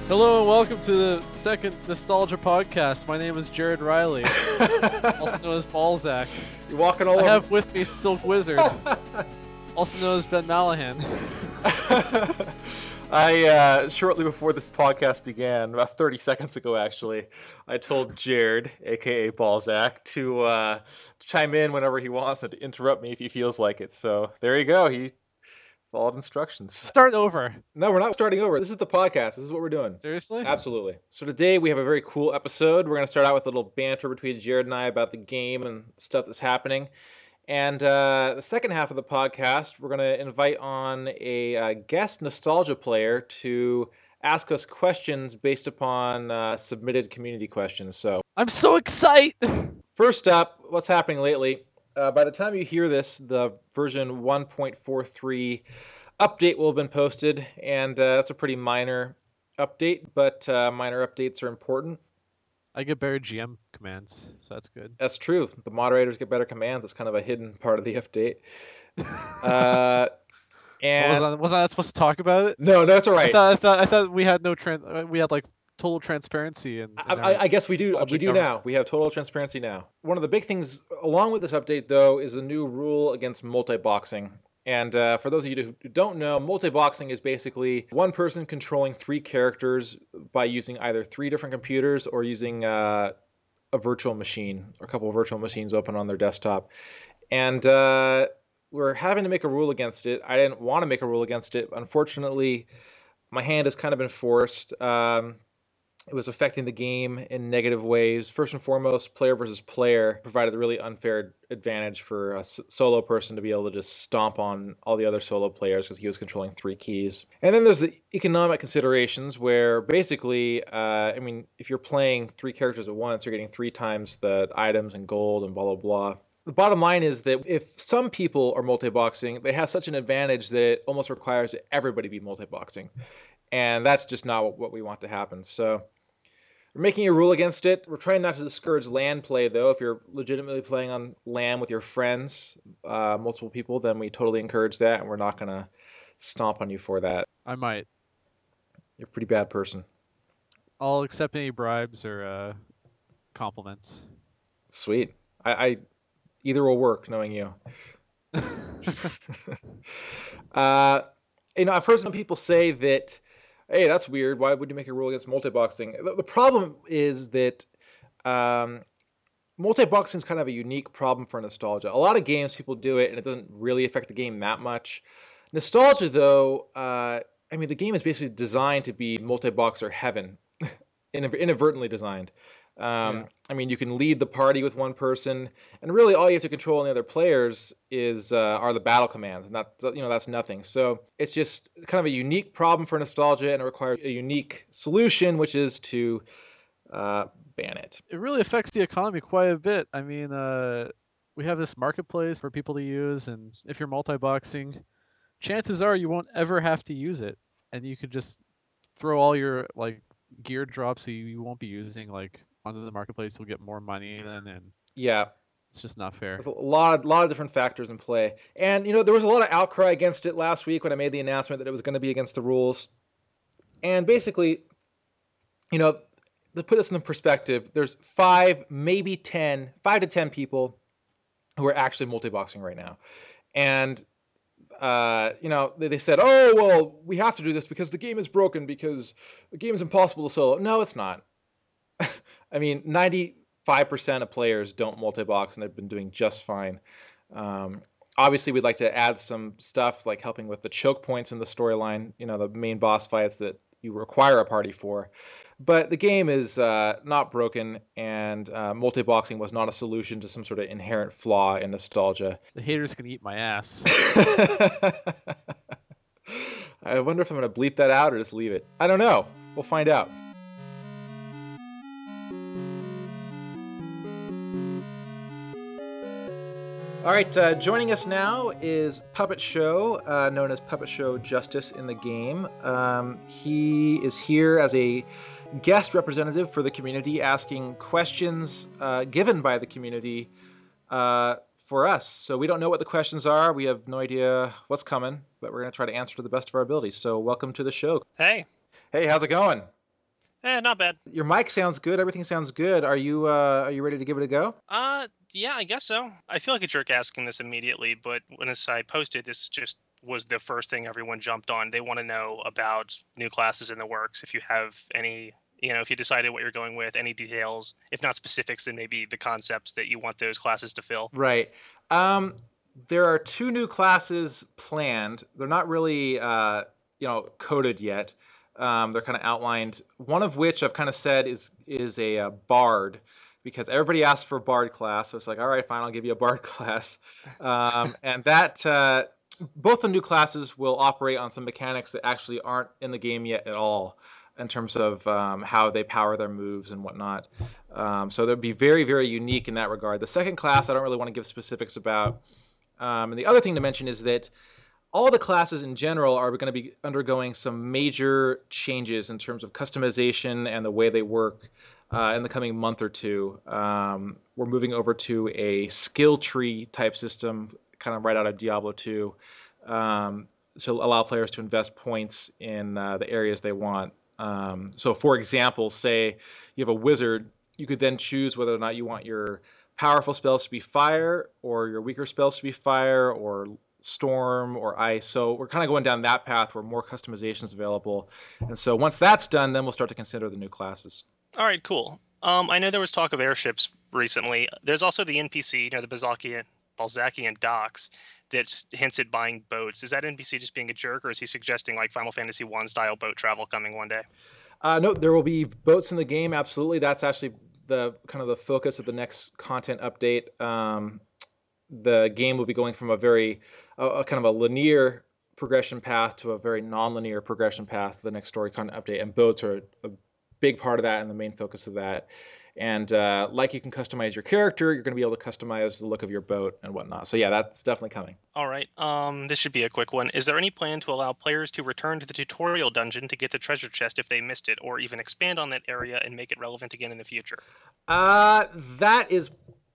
Hello and welcome to the second Nostalgia podcast. My name is Jared Riley, also known as Balzac. You're walking all over. I have with me Silk Wizard, also known as Ben Malahan. I shortly before this podcast began, about 30 seconds ago actually, I told Jared, aka Balzac, to chime in whenever he wants and to interrupt me if he feels like it. So there you go. He followed instructions. Start over. No, we're not starting over. This is the podcast. This is what we're doing. Seriously? Absolutely. So today we have a very cool episode. We're going to start out with a little banter between Jared and I about the game and stuff that's happening. And the second half of the podcast, we're going to invite on a guest nostalgia player to ask us questions based upon submitted community questions. So I'm so excited! first up, what's happening lately? By the time you hear this, the version 1.43 update will have been posted, and that's a pretty minor update, but minor updates are important. I get better GM commands, so that's good. That's true. The moderators get better commands. It's kind of a hidden part of the update. And Was I not supposed to talk about it? no, that's all right. I thought we had we had like total transparency and I guess we do. We do now. We have total transparency now. One of the big things along with this update, though, is a new rule against multi-boxing. And for those of you who don't know, multi-boxing is basically one person controlling three characters by using either three different computers or using a virtual machine, or a couple of virtual machines open on their desktop. And we're having to make a rule against it. I didn't want to make a rule against it. Unfortunately, my hand has kind of been forced. It was affecting the game in negative ways. First and foremost, player versus player provided a really unfair advantage for a solo person to be able to just stomp on all the other solo players because he was controlling three keys. And then there's the economic considerations where basically, if you're playing three characters at once, you're getting three times the items and gold and blah, blah, blah. The bottom line is that if some people are multi-boxing, they have such an advantage that it almost requires that everybody be multi-boxing. And that's just not what we want to happen. So we're making a rule against it. We're trying not to discourage LAN play, though. If you're legitimately playing on LAN with your friends, multiple people, then we totally encourage that, and we're not going to stomp on you for that. I might. You're a pretty bad person. I'll accept any bribes or compliments. Sweet. I either will work, knowing you. I've heard some people say that, hey, that's weird. Why would you make a rule against multi-boxing? The problem is that multi-boxing is kind of a unique problem for nostalgia. A lot of games, people do it, and it doesn't really affect the game that much. Nostalgia, though, the game is basically designed to be multi-boxer heaven, inadvertently designed. Yeah. You can lead the party with one person, and really all you have to control in the other players are the battle commands, and that's nothing. So it's just kind of a unique problem for nostalgia, and it requires a unique solution, which is to ban it. It really affects the economy quite a bit. We have this marketplace for people to use, and if you're multi-boxing, chances are you won't ever have to use it, and you could just throw all your gear drops you won't be using onto the marketplace. You'll get more money, and yeah, it's just not fair. There's a lot of different factors in play, and there was a lot of outcry against it last week when I made the announcement that it was going to be against the rules. And basically, to put this in perspective, there's 5 to 10 people who are actually multi-boxing right now. And they said, oh, well, we have to do this because the game is broken, because the game is impossible to solo. No, it's not. 95% of players don't multi-box, and they've been doing just fine. Obviously, we'd like to add some stuff like helping with the choke points in the storyline, the main boss fights that you require a party for. But the game is not broken, and multi-boxing was not a solution to some sort of inherent flaw in nostalgia. The haters can eat my ass. I wonder if I'm going to bleep that out or just leave it. I don't know. We'll find out. All right, joining us now is Puppet Show, known as Puppet Show Justice in the Game. He is here as a guest representative for the community, asking questions given by the community for us. So we don't know what the questions are. We have no idea what's coming, but we're going to try to answer to the best of our abilities. So welcome to the show. Hey. Hey, how's it going? Not bad. Your mic sounds good. Everything sounds good. Are you ready to give it a go? Yeah, I guess so. I feel like a jerk asking this immediately, but when I posted, this just was the first thing everyone jumped on. They want to know about new classes in the works. If you have any, if you decided what you're going with, any details, if not specifics, then maybe the concepts that you want those classes to fill. Right. There are 2 new classes planned. They're not really coded yet. They're kind of outlined. One of which I've kind of said is a bard, because everybody asked for a bard class. So it's like, all right, fine, I'll give you a bard class. And that both the new classes will operate on some mechanics that actually aren't in the game yet at all, in terms of how they power their moves and whatnot. So they'll be very, very unique in that regard. The second class, I don't really want to give specifics about. And the other thing to mention is that all the classes in general are going to be undergoing some major changes in terms of customization and the way they work in the coming month or two. We're moving over to a skill tree type system, kind of right out of Diablo 2, to allow players to invest points in the areas they want. So, for example, say you have a wizard, you could then choose whether or not you want your powerful spells to be fire, or your weaker spells to be fire, or storm, or ice. So we're kind of going down that path where more customization is available. And so once that's done, then we'll start to consider the new classes. All right, cool. I know there was talk of airships recently. There's also the NPC near the Balzacian docks that hints at buying boats. Is that NPC just being a jerk, or is he suggesting like Final Fantasy 1 style boat travel coming one day? No, there will be boats in the game. Absolutely. That's actually the kind of the focus of the next content update. The game will be going from a very kind of a linear progression path to a very non-linear progression path, the next story content update, and boats are a big part of that and the main focus of that. And like you can customize your character, you're going to be able to customize the look of your boat and whatnot. So yeah, that's definitely coming. All right. This should be a quick one. Is there any plan to allow players to return to the tutorial dungeon to get the treasure chest if they missed it, or even expand on that area and make it relevant again in the future? That is,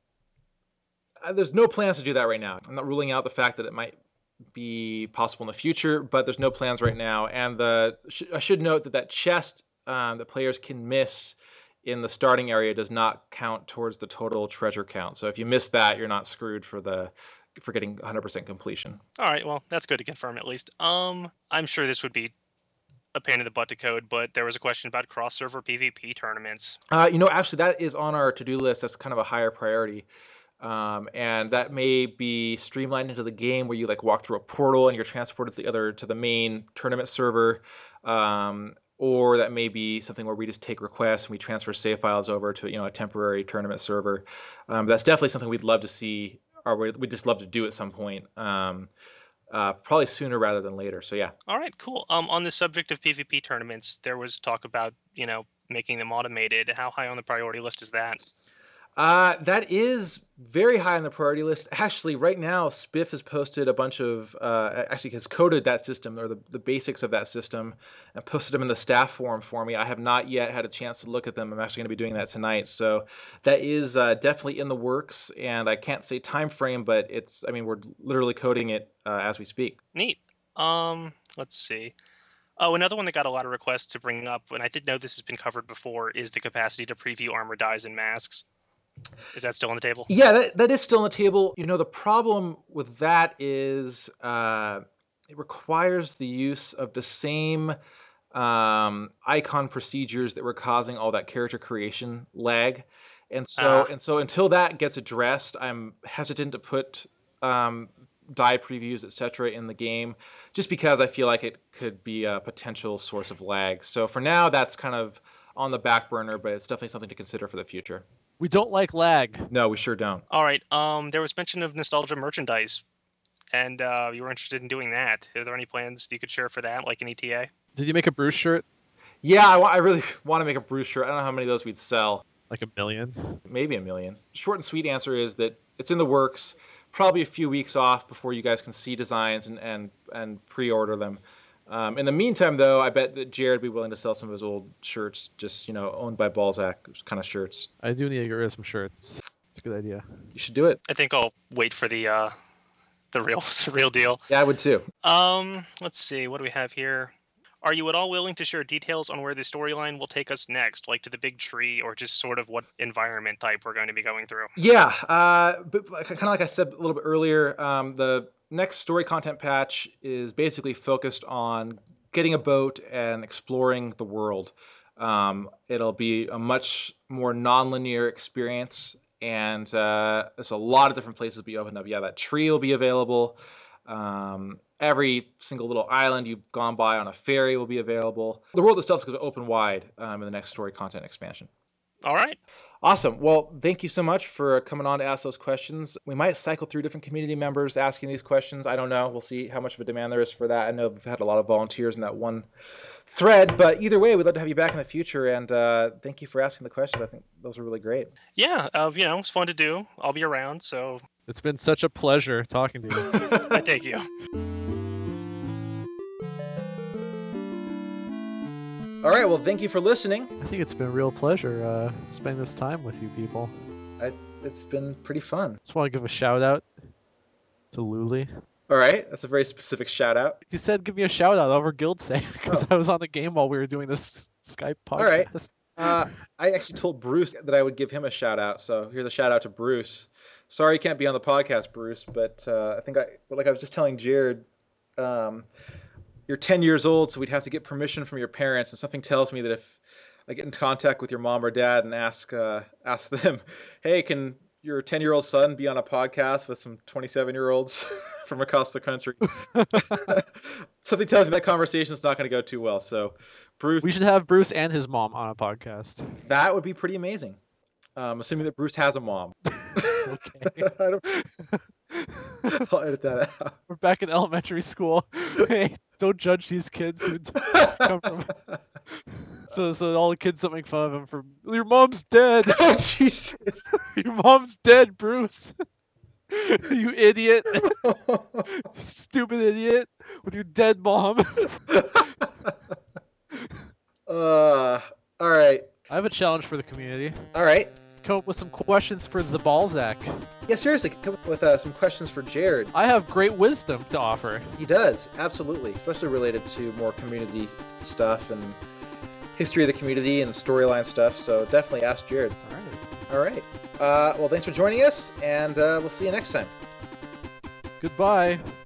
there's no plans to do that right now. I'm not ruling out the fact that it might be possible in the future, but there's no plans right now. And I should note that chest that players can miss in the starting area does not count towards the total treasure count. So if you miss that, you're not screwed for getting 100% completion. All right, well, that's good to confirm at least. I'm sure this would be a pain in the butt to code, but there was a question about cross-server PvP tournaments. Actually, that is on our to-do list. That's kind of a higher priority. And that may be streamlined into the game where you like walk through a portal and you're transported to the main tournament server. Or that may be something where we just take requests and we transfer save files over to a temporary tournament server. That's definitely something we'd love to see, or we'd just love to do at some point. Probably sooner rather than later. So yeah. All right, cool. On the subject of PvP tournaments, there was talk about making them automated. How high on the priority list is that? That is very high on the priority list. Actually, right now, Spiff has posted a bunch of, actually has coded that system, or the basics of that system, and posted them in the staff forum for me. I have not yet had a chance to look at them. I'm actually going to be doing that tonight. So that is definitely in the works, and I can't say time frame, but we're literally coding it as we speak. Neat. Let's see. Oh, another one that got a lot of requests to bring up, and I did know this has been covered before, is the capacity to preview armor dies and masks. Is that still on the table? Yeah, that is still on the table. The problem with that is it requires the use of the same icon procedures that were causing all that character creation lag. And so until that gets addressed, I'm hesitant to put die previews, etc. in the game, just because I feel like it could be a potential source of lag. So for now, that's kind of on the back burner, but it's definitely something to consider for the future. We don't like lag. No, we sure don't. All right. There was mention of nostalgia merchandise, and you were interested in doing that. Are there any plans you could share for that, like an ETA? Did you make a Bruce shirt? Yeah, I really want to make a Bruce shirt. I don't know how many of those we'd sell. Like 1 million? Maybe 1 million. Short and sweet answer is that it's in the works. Probably a few weeks off before you guys can see designs and pre-order them. In the meantime, though, I bet that Jared would be willing to sell some of his old shirts, just owned by Balzac kind of shirts. I do need to get rid of some shirts. It's a good idea. You should do it. I think I'll wait for the real deal. Yeah, I would too. Let's see. What do we have here? Are you at all willing to share details on where the storyline will take us next, like to the big tree, or just sort of what environment type we're going to be going through? Yeah, but kind of like I said a little bit earlier, the next story content patch is basically focused on getting a boat and exploring the world. It'll be a much more non-linear experience, and there's a lot of different places be opened up. Yeah, that tree will be available. Every single little island you've gone by on a ferry will be available. The world itself is going to open wide in the next story content expansion. All right. Awesome. Well, thank you so much for coming on to ask those questions. We might cycle through different community members asking these questions. I don't know. We'll see how much of a demand there is for that. I know we've had a lot of volunteers in that one thread, but either way, we'd love to have you back in the future. And thank you for asking the questions. I think those were really great. Yeah, it's fun to do. I'll be around, so. It's been such a pleasure talking to you. I thank you. All right, well, thank you for listening. I think it's been a real pleasure spending this time with you people. It's been pretty fun. Just want to give a shout out to Luli. All right, that's a very specific shout out. He said give me a shout out over Guildsay because I was on the game while we were doing this Skype podcast. All right. I actually told Bruce that I would give him a shout out, so here's a shout out to Bruce. Sorry you can't be on the podcast, Bruce, but I think like I was just telling Jared, you're 10 years old, so we'd have to get permission from your parents, and something tells me that if I get in contact with your mom or dad and ask them, hey, can your 10-year-old son be on a podcast with some 27-year-olds from across the country? Something tells me that conversation is not going to go too well. So, Bruce, we should have Bruce and his mom on a podcast. That would be pretty amazing. Assuming that Bruce has a mom. Okay. I'll edit that out. We're back in elementary school. Hey, don't judge these kids who come from. So all the kids don't make fun of him for your mom's dead. Oh Jesus! Your mom's dead, Bruce. You idiot! Stupid idiot with your dead mom. All right. I have a challenge for the community. All right. Come up with some questions for the Balzac. Yeah, seriously, come up with some questions for Jared. I have great wisdom to offer. He does, absolutely, especially related to more community stuff and history of the community and storyline stuff. So definitely ask Jared. All right. All right. Well, thanks for joining us, and we'll see you next time. Goodbye.